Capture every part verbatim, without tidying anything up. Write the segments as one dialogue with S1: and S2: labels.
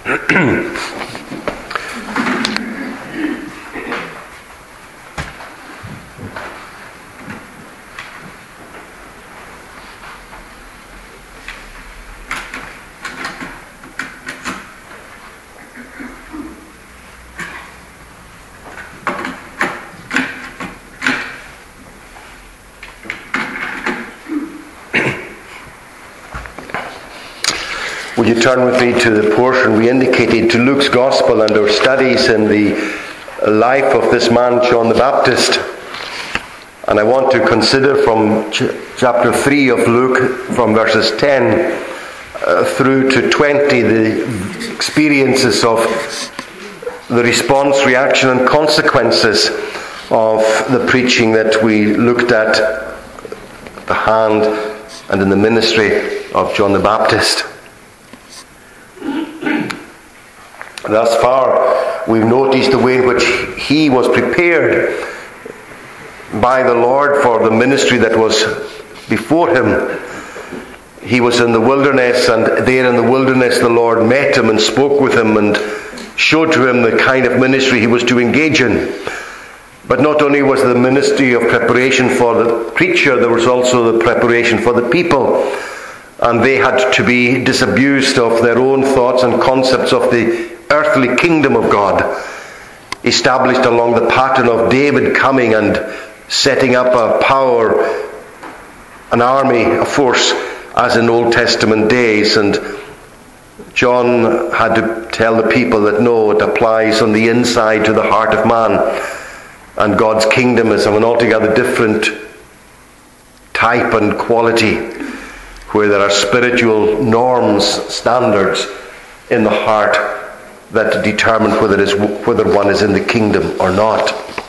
S1: Would you turn with me to the portion we indicated, to Luke's Gospel and our studies in the life of this man, John the Baptist. And I want to consider from ch- chapter three of Luke, from verses ten uh, through to twenty, the experiences of the response, reaction and consequences of the preaching that we looked at at the hand and in the ministry of John the Baptist. Thus far, we've noticed the way in which he was prepared by the Lord for the ministry that was before him. He was in the wilderness, and there in the wilderness the Lord met him and spoke with him and showed to him the kind of ministry he was to engage in. But not only was the ministry of preparation for the preacher, there was also the preparation for the people. And they had to be disabused of their own thoughts and concepts of the earthly kingdom of God, established along the pattern of David coming and setting up a power, an army, a force, as in Old Testament days. And John had to tell the people that no, it applies on the inside to the heart of man, and God's kingdom is of an altogether different type and quality, where there are spiritual norms, standards in the heart that determine whether, it is, whether one is in the kingdom or not.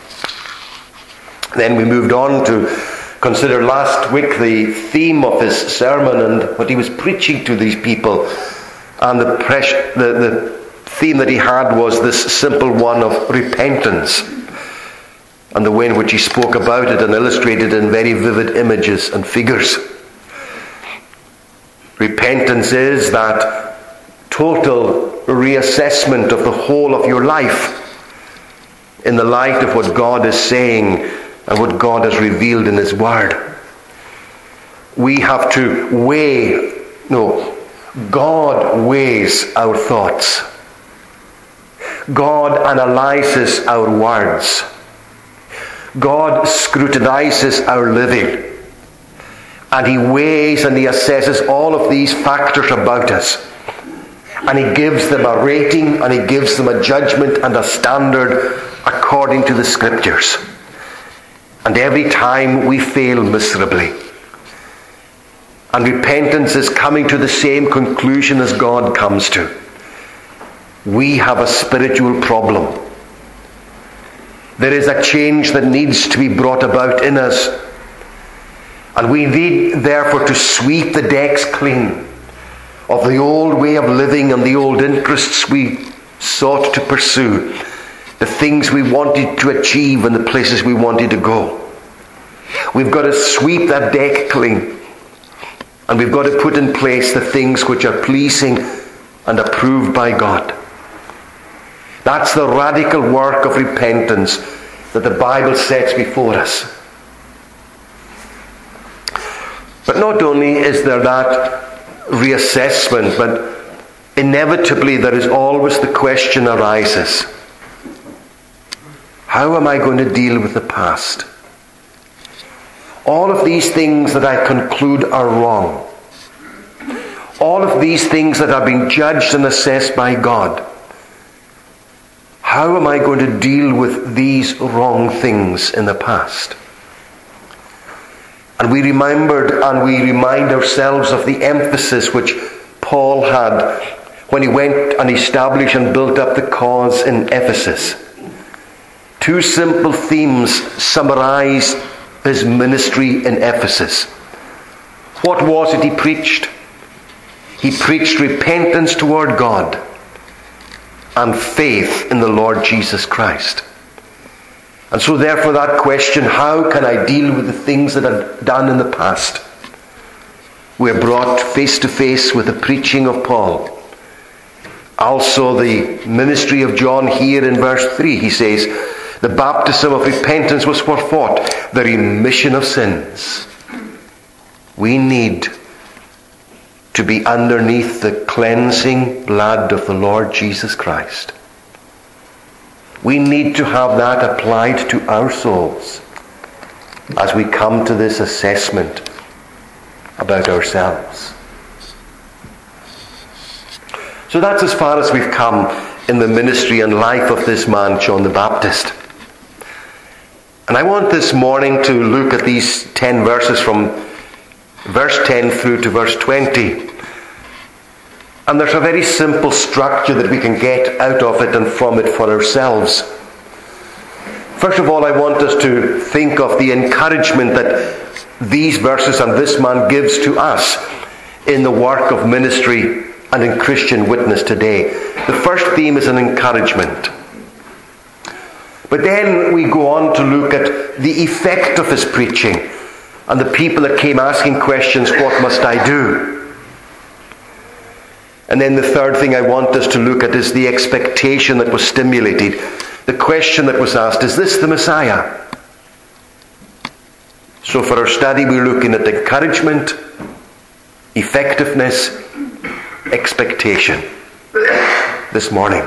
S1: Then we moved on to consider last week the theme of his sermon and what he was preaching to these people. And the, pres- the, the theme that he had was this simple one of repentance, and the way in which he spoke about it and illustrated in very vivid images and figures. Repentance is that total reassessment of the whole of your life in the light of what God is saying and what God has revealed in His Word. We have to weigh, no, God weighs our thoughts. God analyzes our words. God scrutinizes our living. And He weighs and He assesses all of these factors about us. And He gives them a rating, and He gives them a judgment and a standard according to the Scriptures. And every time we fail miserably. And repentance is coming to the same conclusion as God comes to. We have a spiritual problem. There is a change that needs to be brought about in us. And we need, therefore, to sweep the decks clean of the old way of living and the old interests we sought to pursue, the things we wanted to achieve and the places we wanted to go. We've got to sweep that deck clean, and we've got to put in place the things which are pleasing and approved by God. That's the radical work of repentance that the Bible sets before us. But not only is there that reassessment, but inevitably there is always the question arises: how am I going to deal with the past? All of these things that I conclude are wrong, all of these things that are being judged and assessed by God, how am I going to deal with these wrong things in the past? And we remembered and we remind ourselves of the emphasis which Paul had when he went and established and built up the cause in Ephesus. Two simple themes summarize his ministry in Ephesus. What was it he preached? He preached repentance toward God and faith in the Lord Jesus Christ. And so therefore that question, how can I deal with the things that I've done in the past? We're brought face to face with the preaching of Paul Also the ministry of John here in verse three, he says, the baptism of repentance was for what? The remission of sins. We need to be underneath the cleansing blood of the Lord Jesus Christ. We need to have that applied to our souls as we come to this assessment about ourselves. So that's as far as we've come in the ministry and life of this man, John the Baptist. And I want this morning to look at these ten verses from verse ten through to verse twenty. And there's a very simple structure that we can get out of it and from it for ourselves. First of all, I want us to think of the encouragement that these verses and this man gives to us in the work of ministry and in Christian witness today. The first theme is an encouragement. But then we go on to look at the effect of his preaching and the people that came asking questions, what must I do? And then the third thing I want us to look at is the expectation that was stimulated. The question that was asked, is this the Messiah? So for our study, we're looking at encouragement, effectiveness, expectation this morning.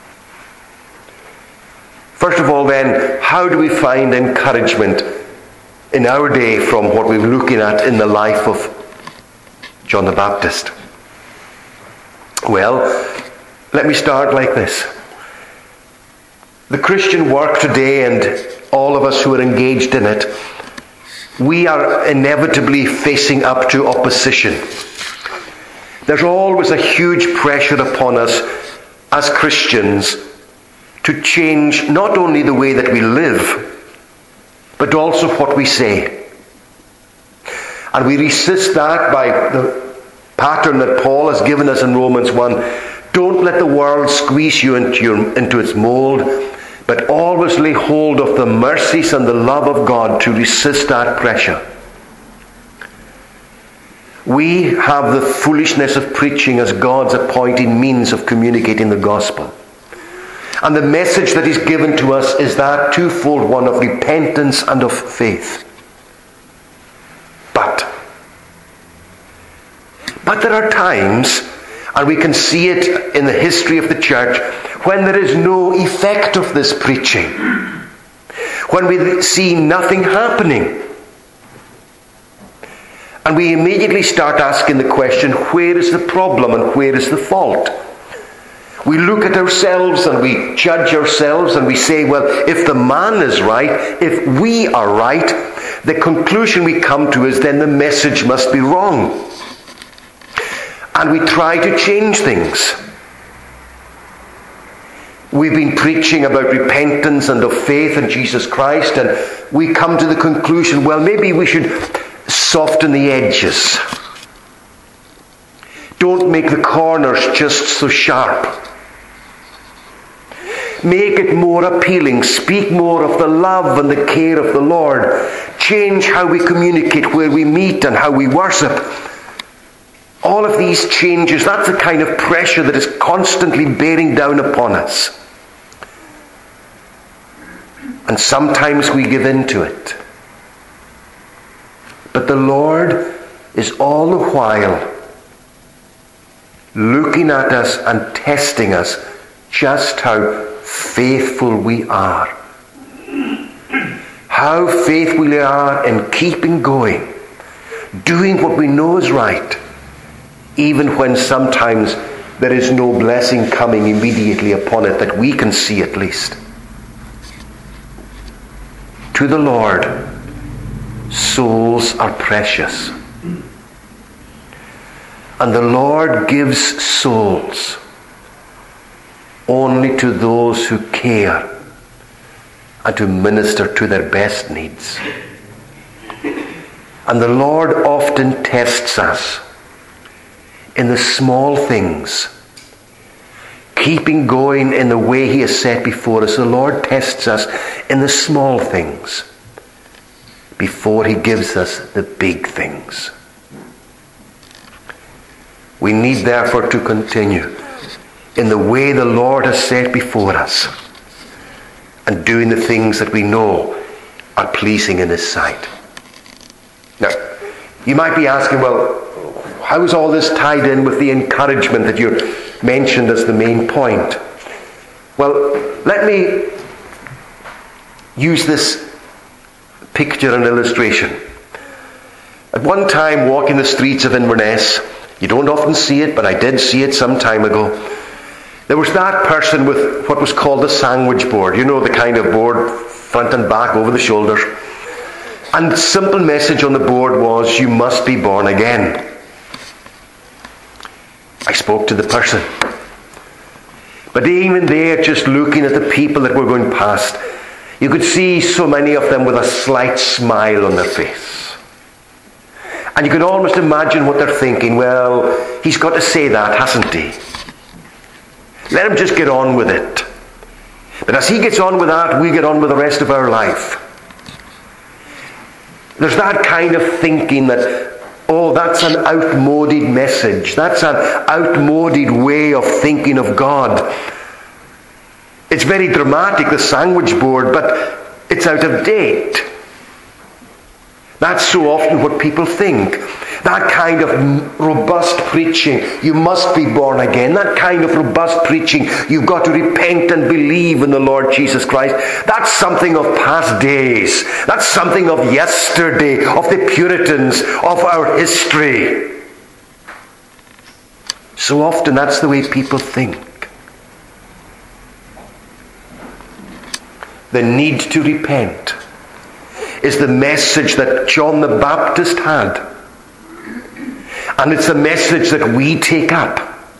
S1: First of all then, how do we find encouragement in our day from what we're looking at in the life of John the Baptist? Well, let me start like this. The Christian work today, and all of us who are engaged in it, we are inevitably facing up to opposition. There's always a huge pressure upon us as Christians to change not only the way that we live, but also what we say. And we resist that by the pattern that Paul has given us in Romans one. Don't let the world squeeze you into, your, into its mold, but always lay hold of the mercies and the love of God to resist that pressure. We have the foolishness of preaching as God's appointed means of communicating the gospel. And the message that is given to us is that twofold one of repentance and of faith. But, but there are times, and we can see it in the history of the church, when there is no effect of this preaching. When we see nothing happening. And we immediately start asking the question, where is the problem and where is the fault? We look at ourselves and we judge ourselves and we say, well, if the man is right, if we are right, the conclusion we come to is then the message must be wrong. And we try to change things. We've been preaching about repentance and of faith in Jesus Christ, and we come to the conclusion, well, maybe we should soften the edges. Don't make the corners just so sharp. Make it more appealing. Speak more of the love and the care of the Lord. Change how we communicate, where we meet and how we worship. All of these changes, that's the kind of pressure that is constantly bearing down upon us. And sometimes we give in to it. But the Lord is all the while looking at us and testing us just how faithful we are. How faithful we are in keeping going, doing what we know is right, even when sometimes there is no blessing coming immediately upon it that we can see at least. To the Lord, souls are precious. And the Lord gives souls only to those who care and to minister to their best needs. And the Lord often tests us in the small things, keeping going in the way He has set before us. The Lord tests us in the small things before He gives us the big things. We need therefore to continue in the way the Lord has set before us and doing the things that we know are pleasing in His sight. Now, you might be asking, well, how is all this tied in with the encouragement that you mentioned as the main point? Well, let me use this picture and illustration. At one time, walking the streets of Inverness, you don't often see it, but I did see it some time ago. There was that person with what was called a sandwich board. You know, the kind of board, front and back, over the shoulders. And the simple message on the board was, you must be born again. I spoke to the person. But even there, just looking at the people that were going past, you could see so many of them with a slight smile on their face. And you could almost imagine what they're thinking. Well, he's got to say that, hasn't he? Let him just get on with it. But as he gets on with that, we get on with the rest of our life. There's that kind of thinking that, oh, that's an outmoded message. That's an outmoded way of thinking of God. It's very dramatic, the sandwich board, but it's out of date. That's so often what people think. That kind of robust preaching, you must be born again. That kind of robust preaching, you've got to repent and believe in the Lord Jesus Christ. That's something of past days. That's something of yesterday, of the Puritans, of our history. So often that's the way people think. The need to repent is the message that John the Baptist had. And it's a message that we take up.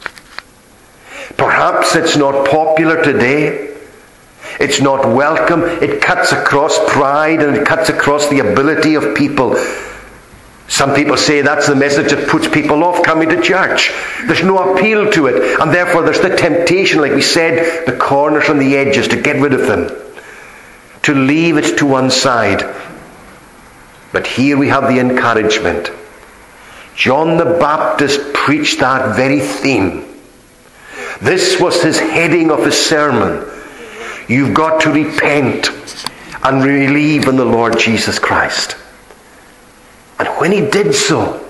S1: Perhaps it's not popular today. It's not welcome. It cuts across pride and it cuts across the ability of people. Some people say that's the message that puts people off coming to church. There's no appeal to it. And therefore there's the temptation, like we said, the corners and the edges, to get rid of them. To leave it to one side. But here we have the encouragement. John the Baptist preached that very theme. This was his heading of his sermon. You've got to repent and believe in the Lord Jesus Christ. And when he did so,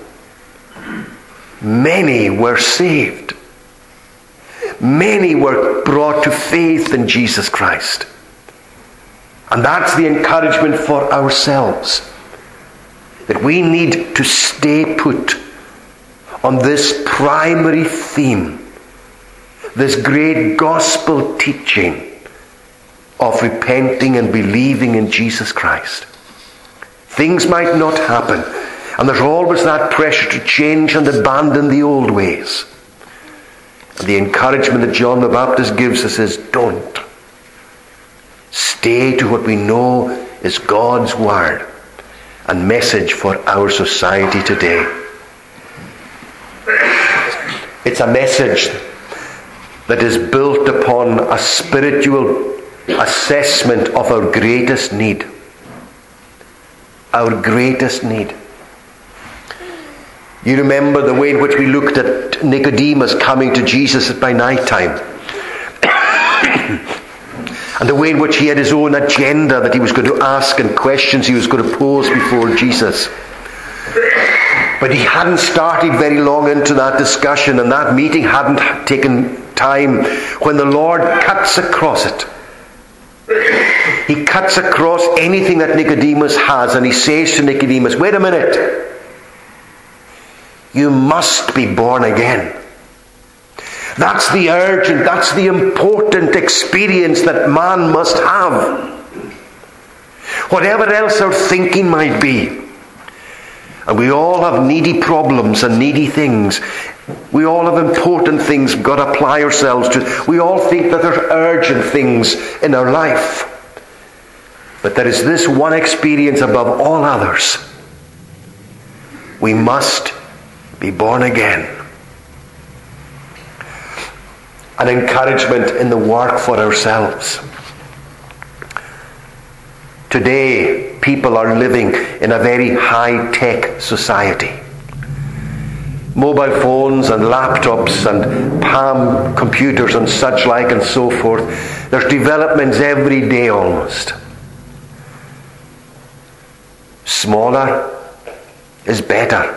S1: many were saved. Many were brought to faith in Jesus Christ. And that's the encouragement for ourselves. That we need to stay put on this primary theme, this great gospel teaching of repenting and believing in Jesus Christ. Things might not happen, and there's always that pressure to change and abandon the old ways. And the encouragement that John the Baptist gives us is, don't. Stay to what we know is God's Word and message for our society today. It's a message that is built upon a spiritual assessment of our greatest need. Our greatest need. You remember the way in which we looked at Nicodemus coming to Jesus by night time. And the way in which he had his own agenda that he was going to ask and questions he was going to pose before Jesus. But he hadn't started very long into that discussion, and that meeting hadn't taken time when the Lord cuts across it. He cuts across anything that Nicodemus has, and he says to Nicodemus, wait a minute. You must be born again. That's the urgent, that's the important experience that man must have. Whatever else our thinking might be. And we all have needy problems and needy things. We all have important things we've got to apply ourselves to. We all think that there's urgent things in our life. But there is this one experience above all others. We must be born again. An encouragement in the work for ourselves. Today, people are living in a very high-tech society. mobile phones and laptops and palm computers and such like and so forth. There's developments every day almost. Smaller is better.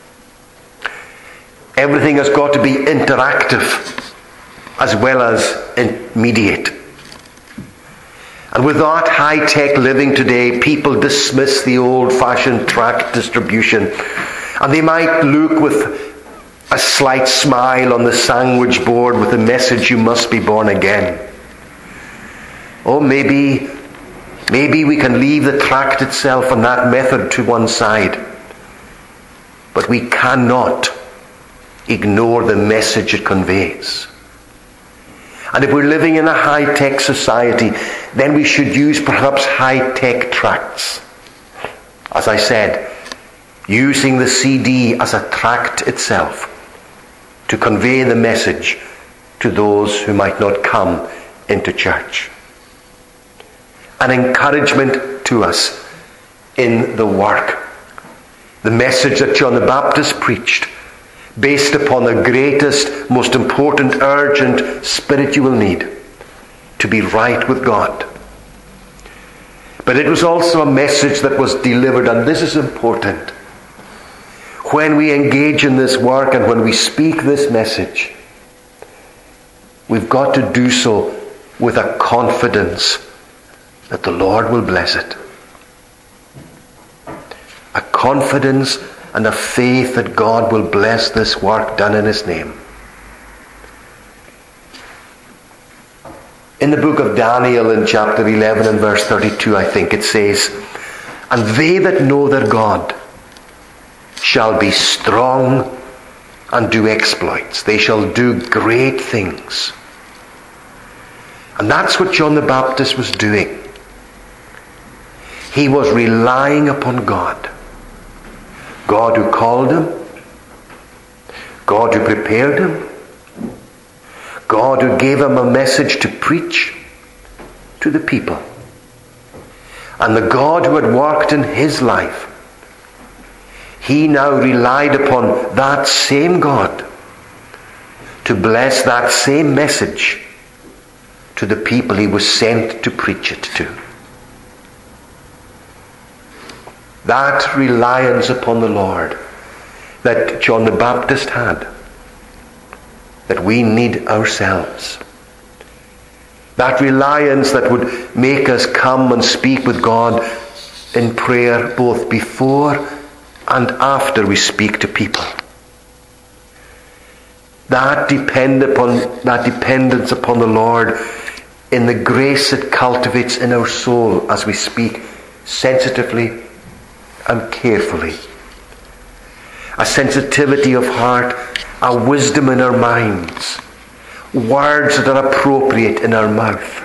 S1: Everything has got to be interactive as well as immediate. And with that high-tech living today, people dismiss the old-fashioned tract distribution. And they might look with a slight smile on the sandwich board with the message, "You must be born again." Oh, maybe, maybe we can leave the tract itself and that method to one side. But we cannot ignore the message it conveys. And if we're living in a high-tech society, then we should use perhaps high-tech tracts. As I said, using the C D as a tract itself to convey the message to those who might not come into church. An encouragement to us in the work. The message that John the Baptist preached, based upon the greatest, most important, urgent spiritual need to be right with God. But it was also a message that was delivered, and this is important. When we engage in this work and when we speak this message, we've got to do so with a confidence that the Lord will bless it. A confidence and a faith that God will bless this work done in His name. In the book of Daniel, in chapter eleven and verse thirty-two, I think it says, "And they that know their God shall be strong and do exploits. They shall do great things." And that's what John the Baptist was doing. He was relying upon God. God who called him, God who prepared him, God who gave him a message to preach to the people, and the God who had worked in his life. He now relied upon that same God to bless that same message to the people he was sent to preach it to. That reliance upon the Lord that John the Baptist had, that we need ourselves. That reliance that would make us come and speak with God in prayer both before and after we speak to people. That depend upon that dependence upon the Lord in the grace it cultivates in our soul as we speak sensitively and carefully. A sensitivity of heart, a wisdom in our minds, words that are appropriate in our mouth.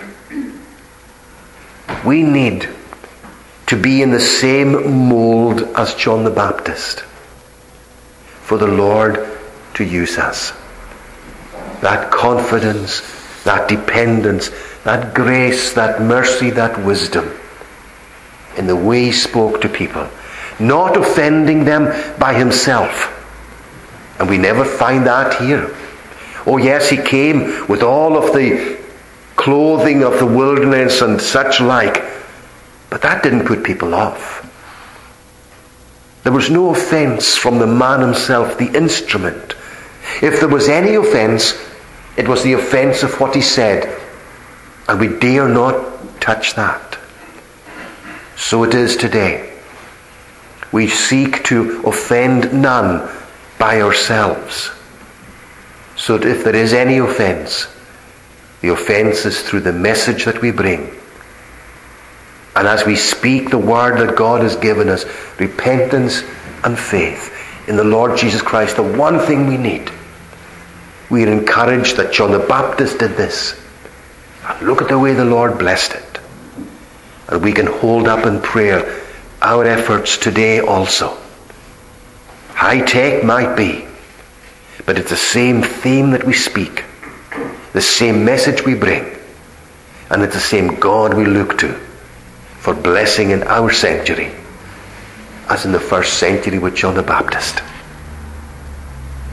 S1: We need to be in the same mold as John the Baptist for the Lord to use us. That confidence, that dependence, that grace, that mercy, that wisdom in the way he spoke to people, not offending them by himself. And we never find that here. Oh yes, he came with all of the clothing of the wilderness and such like, but that didn't put people off. There was no offense from the man himself, the instrument. If there was any offense, it was the offense of what he said, and we dare not touch that. So it is today. We seek to offend none by ourselves. So that if there is any offense, the offense is through the message that we bring. And as we speak the word that God has given us, repentance and faith in the Lord Jesus Christ, the one thing we need, we are encouraged that John the Baptist did this. And look at the way the Lord blessed it. And we can hold up in prayer our efforts today also. High tech might be, but it's the same theme that we speak, the same message we bring, and it's the same God we look to for blessing in our century as in the first century with John the Baptist.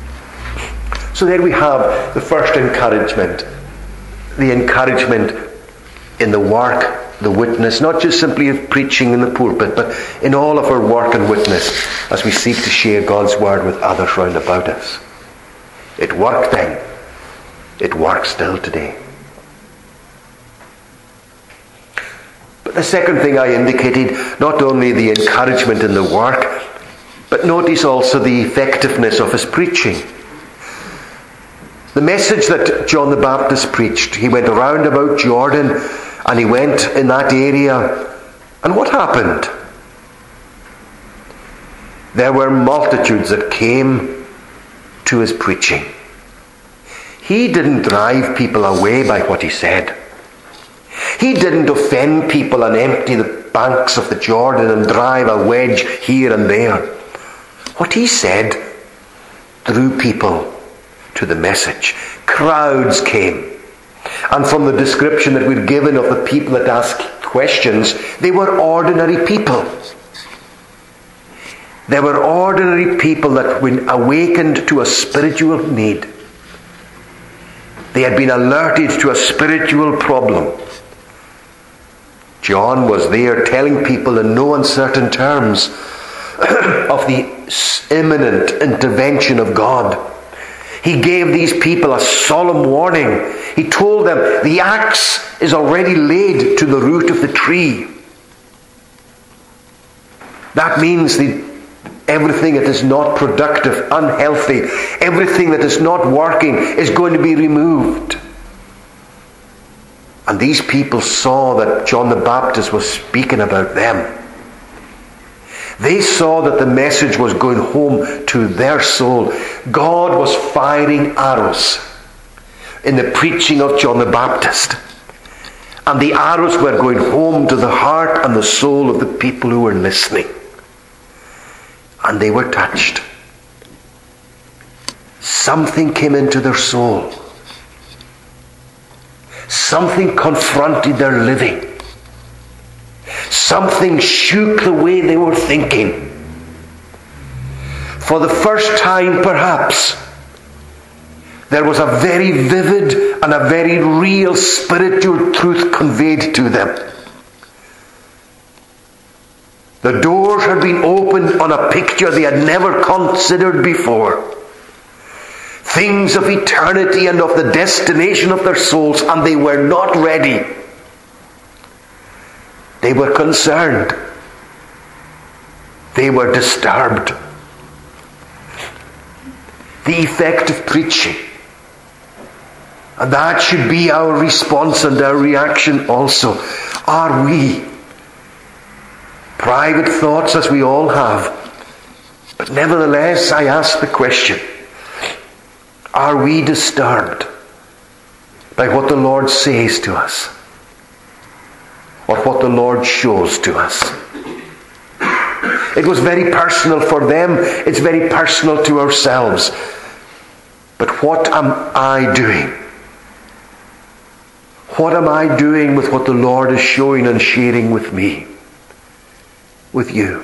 S1: So there we have the first encouragement. The encouragement in the work, the witness, not just simply of preaching in the pulpit, but in all of our work and witness as we seek to share God's word with others round about us. It worked then. It works still today. But the second thing I indicated, not only the encouragement in the work, but notice also the effectiveness of his preaching. The message that John the Baptist preached, he went around about Jordan and he went in that area. And what happened? There were multitudes that came to his preaching. He didn't drive people away by what he said. He didn't offend people and empty the banks of the Jordan and drive a wedge here and there. What he said drew people to the message. Crowds came. And from the description that we're given of the people that asked questions, they were ordinary people. They were ordinary people that were awakened to a spiritual need. They had been alerted to a spiritual problem. John was there telling people in no uncertain terms of the imminent intervention of God. He gave these people a solemn warning. He told them the axe is already laid to the root of the tree. That means the, everything that is not productive, unhealthy, everything that is not working is going to be removed. And these people saw that John the Baptist was speaking about them. They saw that the message was going home to their soul. God was firing arrows in the preaching of John the Baptist. And the arrows were going home to the heart and the soul of the people who were listening. And they were touched. Something came into their soul. Something confronted their living. Something shook the way they were thinking. For the first time, perhaps, there was a very vivid and a very real spiritual truth conveyed to them. The doors had been opened on a picture they had never considered before. Things of eternity and of the destination of their souls, and they were not ready. They were concerned. They were disturbed. The effect of preaching. And that should be our response and our reaction also. Are we? Private thoughts as we all have. But nevertheless, I ask the question. Are we disturbed by what the Lord says to us? Or what the Lord shows to us? It was very personal for them. It's very personal to ourselves. But what am I doing? What am I doing with what the Lord is showing and sharing with me? With you?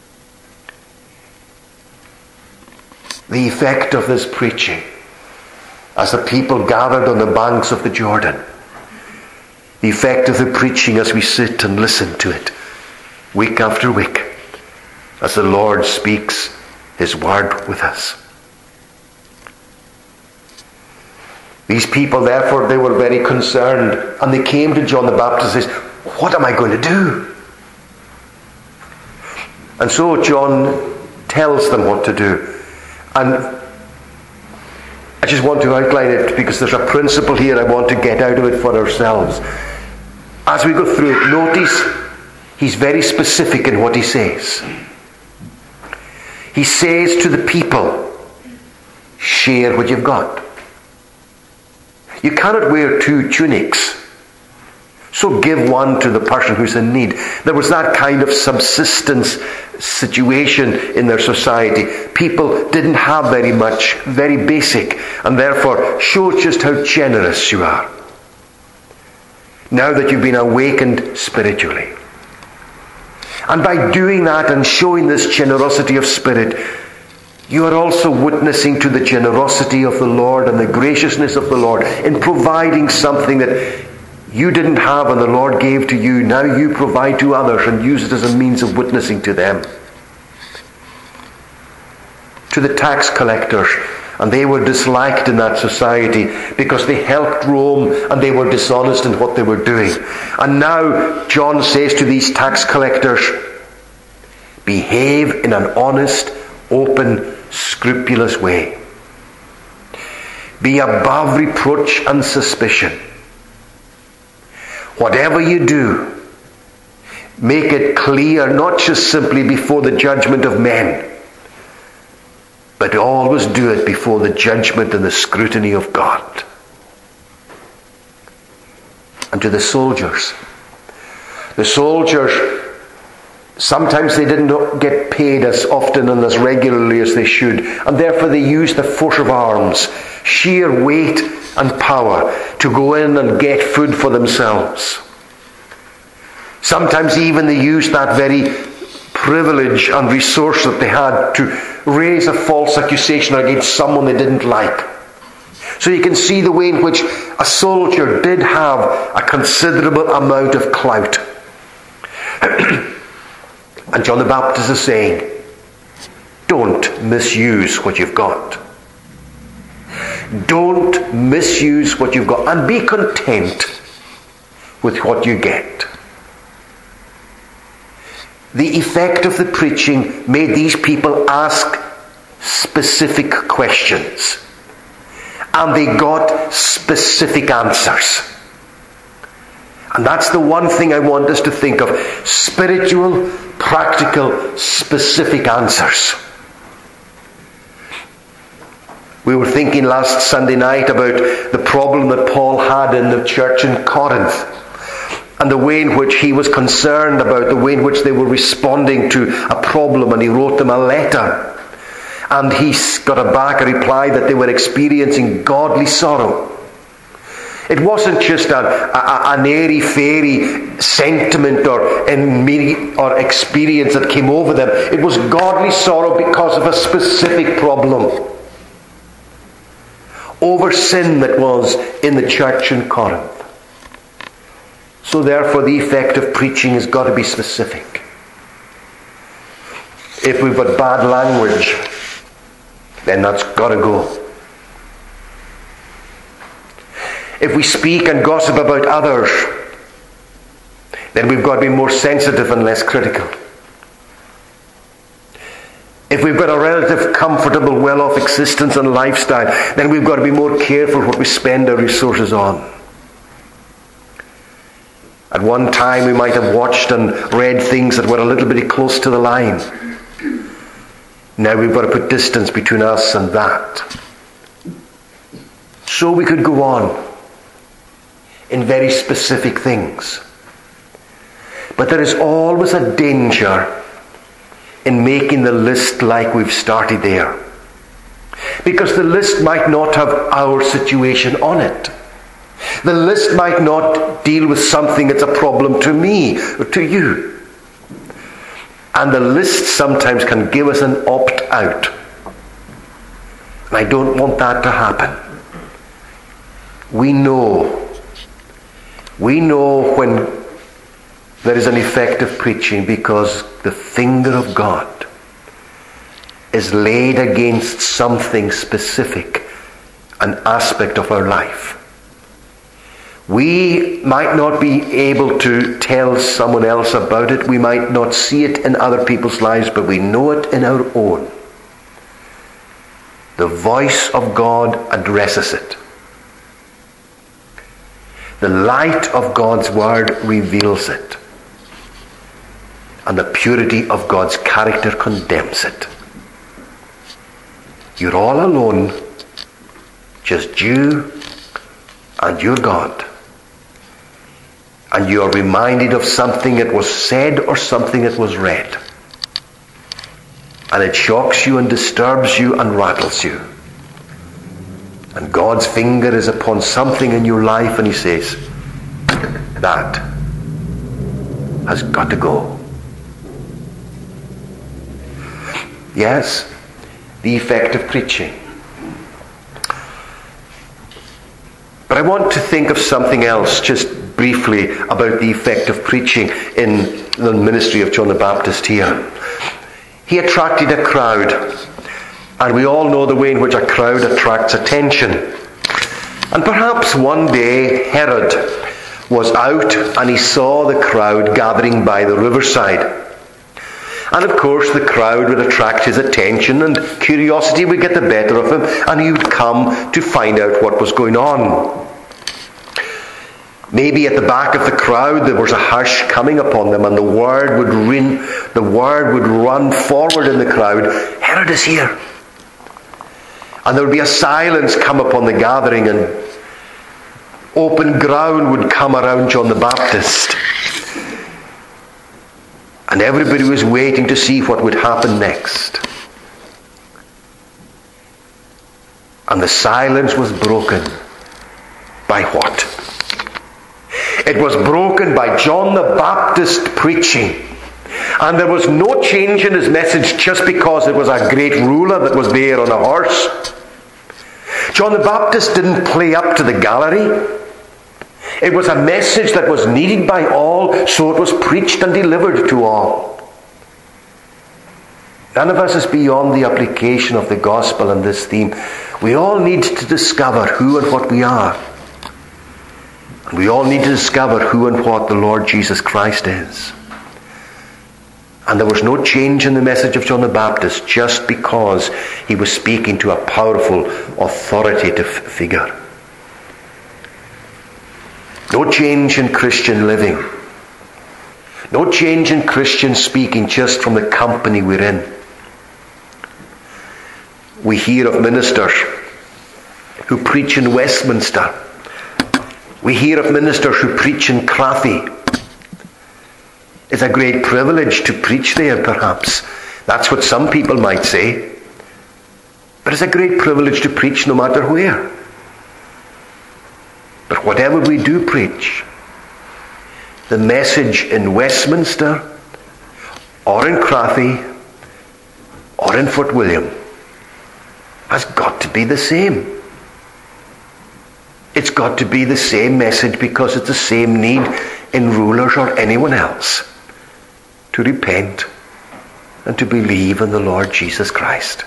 S1: The effect of this preaching as the people gathered on the banks of the Jordan. The effect of the preaching as we sit and listen to it week after week as the Lord speaks His word with us. These people, therefore, they were very concerned, and they came to John the Baptist and said, what am I going to do? And so John tells them what to do. And I just want to outline it because there's a principle here I want to get out of it for ourselves. As we go through it, notice he's very specific in what he says. He says to the people, share what you've got. You cannot wear two tunics. So give one to the person who's in need. There was that kind of subsistence situation in their society. People didn't have very much, very basic, and therefore show just how generous you are. Now that you've been awakened spiritually. And by doing that and showing this generosity of spirit, you are also witnessing to the generosity of the Lord and the graciousness of the Lord in providing something that you didn't have and the Lord gave to you. Now you provide to others and use it as a means of witnessing to them. To the tax collectors, and they were disliked in that society because they helped Rome and they were dishonest in what they were doing. And now John says to these tax collectors, behave in an honest, open, scrupulous way. Be above reproach and suspicion. Whatever you do, make it clear, not just simply before the judgment of men, but always do it before the judgment and the scrutiny of God. And to the soldiers. The soldiers, sometimes they didn't get paid as often and as regularly as they should, and therefore they used the force of arms, sheer weight and power, to go in and get food for themselves. Sometimes even they used that very privilege and resource that they had to raise a false accusation against someone they didn't like. So you can see the way in which a soldier did have a considerable amount of clout. And John the Baptist is saying, don't misuse what you've got. Don't misuse what you've got, and be content with what you get. The effect of the preaching made these people ask specific questions. And they got specific answers. And that's the one thing I want us to think of. Spiritual, practical, specific answers. We were thinking last Sunday night about the problem that Paul had in the church in Corinth, and the way in which he was concerned about the way in which they were responding to a problem, and he wrote them a letter. And he got a back a reply that they were experiencing godly sorrow. It wasn't just a, a, an airy-fairy sentiment or, or experience that came over them. It was godly sorrow because of a specific problem. Over sin that was in the church in Corinth. So therefore the effect of preaching has got to be specific. If we've got bad language, then that's got to go. If we speak and gossip about others, then we've got to be more sensitive and less critical. If we've got a relative, comfortable, well-off existence and lifestyle, then we've got to be more careful what we spend our resources on. At one time we might have watched and read things that were a little bit close to the line. Now we've got to put distance between us and that. So we could go on in very specific things. But there is always a danger in making the list like we've started there. Because the list might not have our situation on it. The list might not deal with something that's a problem to me or to you. And the list sometimes can give us an opt-out. And I don't want that to happen. We know. We know when there is an effective preaching because the finger of God is laid against something specific, an aspect of our life. We might not be able to tell someone else about it. We might not see it in other people's lives, but we know it in our own. The voice of God addresses it. The light of God's word reveals it. And the purity of God's character condemns it. You're all alone, just you and your God. And you are reminded of something that was said or something that was read. And it shocks you and disturbs you and rattles you. And God's finger is upon something in your life and he says, that has got to go. Yes, the effect of preaching. But I want to think of something else just briefly about the effect of preaching in the ministry of John the Baptist here. He attracted a crowd, and we all know the way in which a crowd attracts attention. And perhaps one day Herod was out and he saw the crowd gathering by the riverside. And of course the crowd would attract his attention, and curiosity would get the better of him, and he would come to find out what was going on. Maybe at the back of the crowd there was a hush coming upon them, and the word would ring, the word would run forward in the crowd, Herod is here. And there would be a silence come upon the gathering, and open ground would come around John the Baptist. And everybody was waiting to see what would happen next. And the silence was broken by what? It was broken by John the Baptist preaching. And there was no change in his message just because it was a great ruler that was there on a horse. John the Baptist didn't play up to the gallery. It was a message that was needed by all, so it was preached and delivered to all. None of us is beyond the application of the gospel and this theme. We all need to discover who and what we are. And we all need to discover who and what the Lord Jesus Christ is. And there was no change in the message of John the Baptist just because he was speaking to a powerful, authoritative figure. No change in Christian living. No change in Christian speaking just from the company we're in. We hear of ministers who preach in Westminster. We hear of ministers who preach in Crathie. It's a great privilege to preach there, perhaps. That's what some people might say. But it's a great privilege to preach no matter where. But whatever we do preach, the message in Westminster, or in Crathie, or in Fort William, has got to be the same. It's got to be the same message because it's the same need in rulers or anyone else to repent and to believe in the Lord Jesus Christ.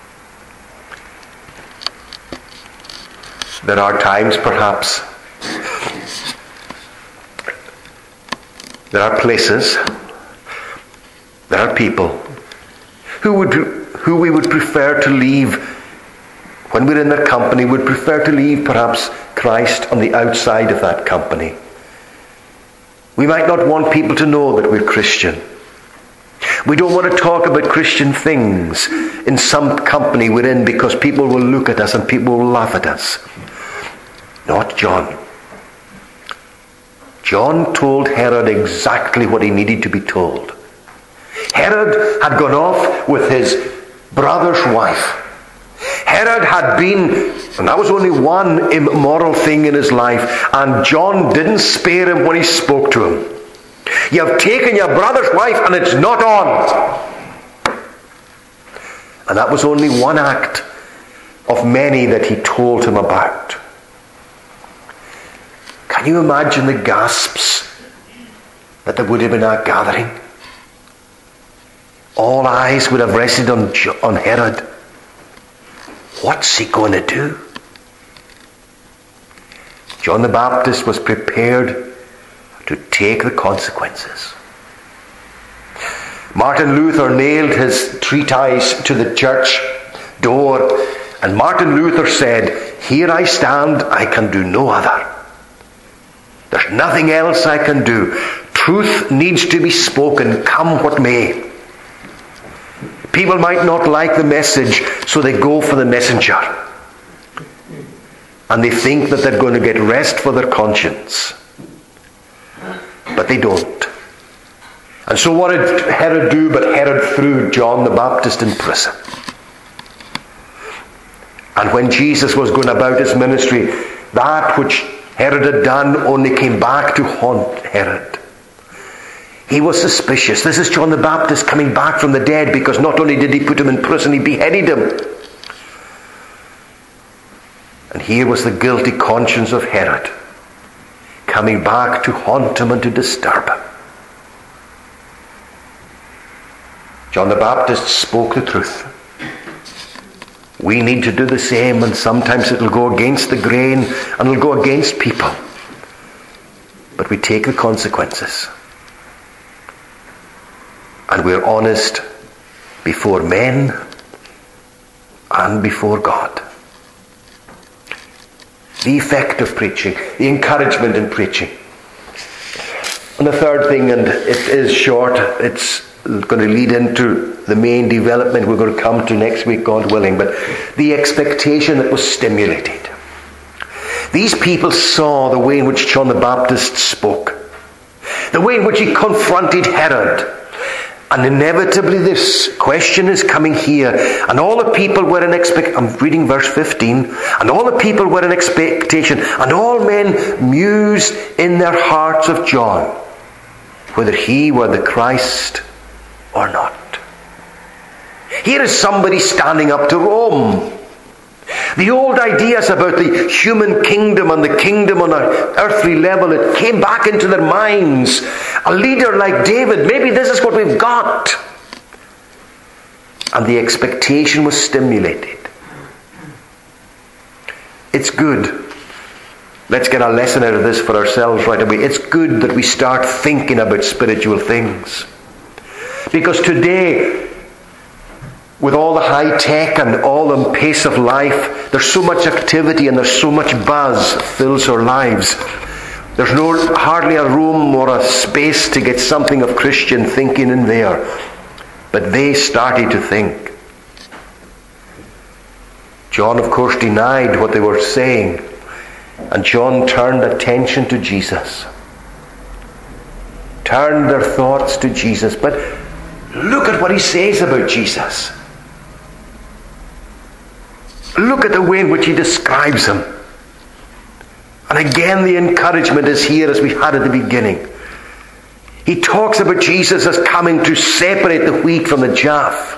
S1: There are times, perhaps, there are places, there are people who would who we would prefer to leave when we're in their company, would prefer to leave perhaps Christ on the outside of that company. We might not want people to know that we're Christian. We don't want to talk about Christian things in some company we're in because people will look at us and people will laugh at us. Not John. John told Herod exactly what he needed to be told. Herod had gone off with his brother's wife. Herod had been, and that was only one immoral thing in his life, and John didn't spare him when he spoke to him. You have taken your brother's wife and it's not on. And that was only one act of many that he told him about. Can you imagine the gasps that there would have been at gathering? All eyes would have rested on, on Herod. What's he going to do? John the Baptist was prepared to take the consequences. Martin Luther nailed his treatise to the church door, and Martin Luther said, "Here I stand, I can do no other. There's nothing else I can do. Truth needs to be spoken, come what may." People might not like the message, so they go for the messenger. And they think that they're going to get rest for their conscience. But they don't. And so what did Herod do? But Herod threw John the Baptist in prison. And when Jesus was going about his ministry, that which Herod had done only came back to haunt Herod. He was suspicious. This is John the Baptist coming back from the dead, because not only did he put him in prison, he beheaded him. And here was the guilty conscience of Herod coming back to haunt him and to disturb him. John the Baptist spoke the truth. We need to do the same, and sometimes it'll go against the grain and it'll go against people. But we take the consequences. And we're honest before men and before God. The effect of preaching, the encouragement in preaching. And the third thing, and it is short, it's going to lead into the main development we're going to come to next week, God willing, but the expectation that was stimulated. These people saw the way in which John the Baptist spoke, the way in which he confronted Herod. And inevitably this question is coming here. And all the people were in expectation. I'm reading verse fifteen. And all the people were in expectation. And all men mused in their hearts of John, whether he were the Christ or not. Here is somebody standing up to Rome. The old ideas about the human kingdom and the kingdom on an earthly level, it came back into their minds. A leader like David, maybe this is what we've got. And the expectation was stimulated. It's good. Let's get a lesson out of this for ourselves right away. It's good that we start thinking about spiritual things. Because today, with all the high tech and all the pace of life, there's so much activity and there's so much buzz fills our lives. There's no hardly a room or a space to get something of Christian thinking in there. But they started to think. John, of course, denied what they were saying. And John turned attention to Jesus. Turned their thoughts to Jesus. But look at what he says about Jesus. Look at the way in which he describes him. And again the encouragement is here as we had at the beginning. He talks about Jesus as coming to separate the wheat from the chaff.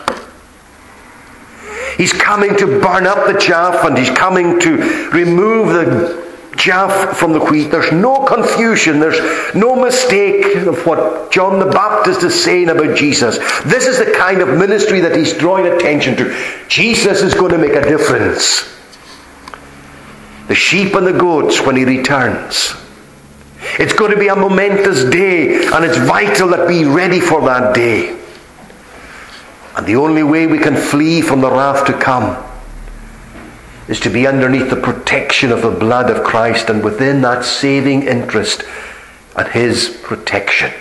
S1: He's coming to burn up the chaff, and he's coming to remove the chaff from the wheat. There's no confusion. There's no mistake of what John the Baptist is saying about Jesus. This is the kind of ministry that he's drawing attention to. Jesus is going to make a difference. The sheep and the goats when he returns. It's going to be a momentous day, and it's vital that we be ready for that day. And the only way we can flee from the wrath to come is to be underneath the protection of the blood of Christ, and within that saving interest and his protection.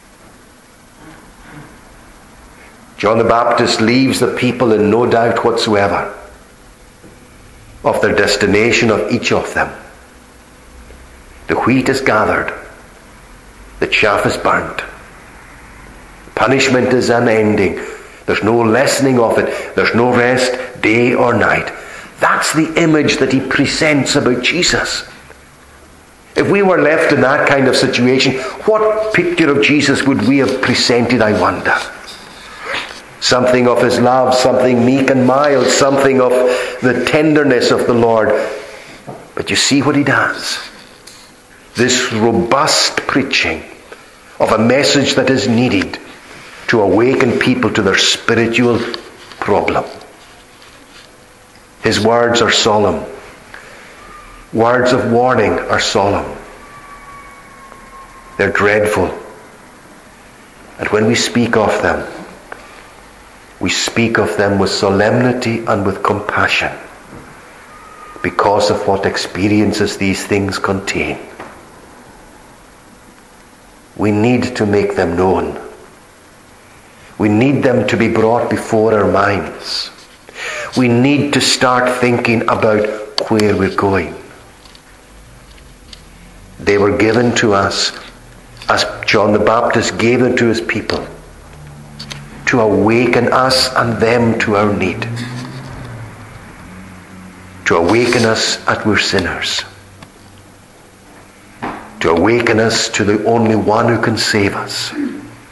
S1: John the Baptist leaves the people in no doubt whatsoever of their destination of each of them. The wheat is gathered. The chaff is burnt. Punishment is unending. There's no lessening of it. There's no rest day or night. That's the image that he presents about Jesus. If we were left in that kind of situation, what picture of Jesus would we have presented, I wonder? Something of his love, something meek and mild, something of the tenderness of the Lord. But you see what he does. This robust preaching of a message that is needed to awaken people to their spiritual problem. His words are solemn. Words of warning are solemn. They're dreadful. And when we speak of them, we speak of them with solemnity and with compassion because of what experiences these things contain. We need to make them known. We need them to be brought before our minds. We need to start thinking about where we're going. They were given to us as John the Baptist gave them to his people, to awaken us and them to our need, to awaken us that we're sinners, to awaken us to the only one who can save us,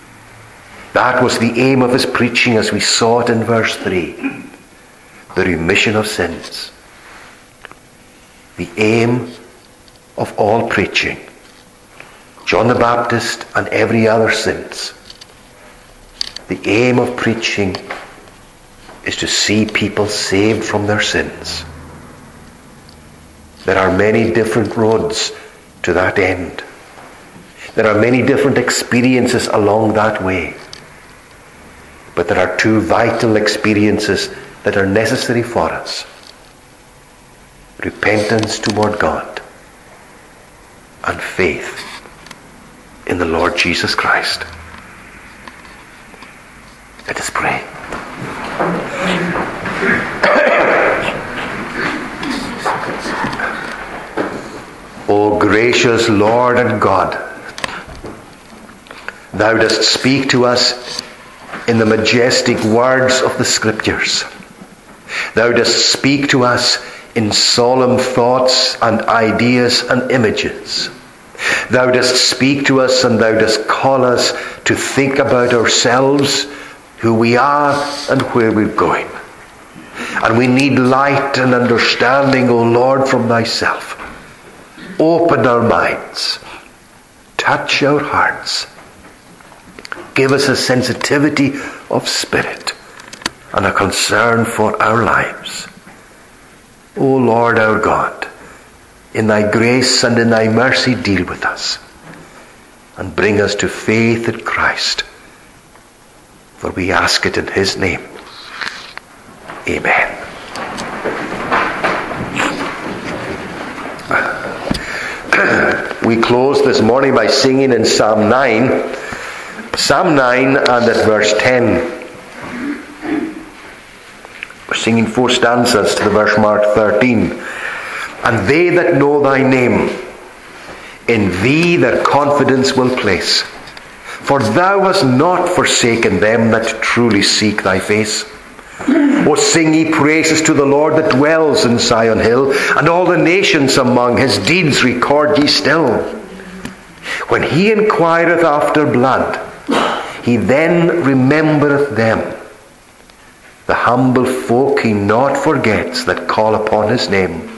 S1: That was the aim of his preaching, as we saw it in verse three. The remission of sins. The aim of all preaching. John the Baptist and every other since. The aim of preaching is to see people saved from their sins. There are many different roads to that end. There are many different experiences along that way. But there are two vital experiences that are necessary for us. Repentance toward God and faith in the Lord Jesus Christ. Let us pray. O gracious Lord and God, thou dost speak to us in the majestic words of the Scriptures. Thou dost speak to us in solemn thoughts and ideas and images. Thou dost speak to us and thou dost call us to think about ourselves, who we are and where we're going. And we need light and understanding, O Lord, from thyself. Open our minds. Touch our hearts. Give us a sensitivity of spirit and a concern for our lives. O Lord our God, in thy grace and in thy mercy deal with us and bring us to faith in Christ. For we ask it in his name. Amen. We close this morning by singing in Psalm nine. Psalm nine and at verse ten. We're singing four stanzas to the verse marked thirteen. And they that know thy name, in thee their confidence will place. For thou hast not forsaken them that truly seek thy face. O sing ye praises to the Lord that dwells in Zion hill, and all the nations among his deeds record ye still. When he inquireth after blood, he then remembereth them. The humble folk he not forgets that call upon his name.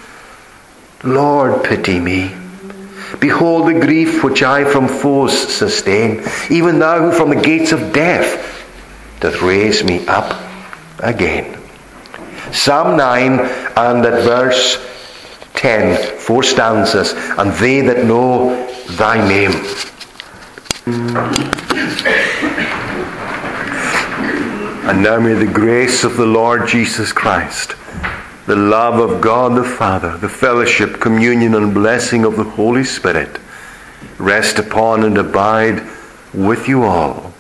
S1: Lord, pity me. Behold the grief which I from foes sustain, even thou who from the gates of death doth raise me up again. Psalm nine and at verse ten, four stanzas. And they that know thy name. And now may the grace of the Lord Jesus Christ, the love of God the Father, the fellowship, communion and blessing of the Holy Spirit rest upon and abide with you all,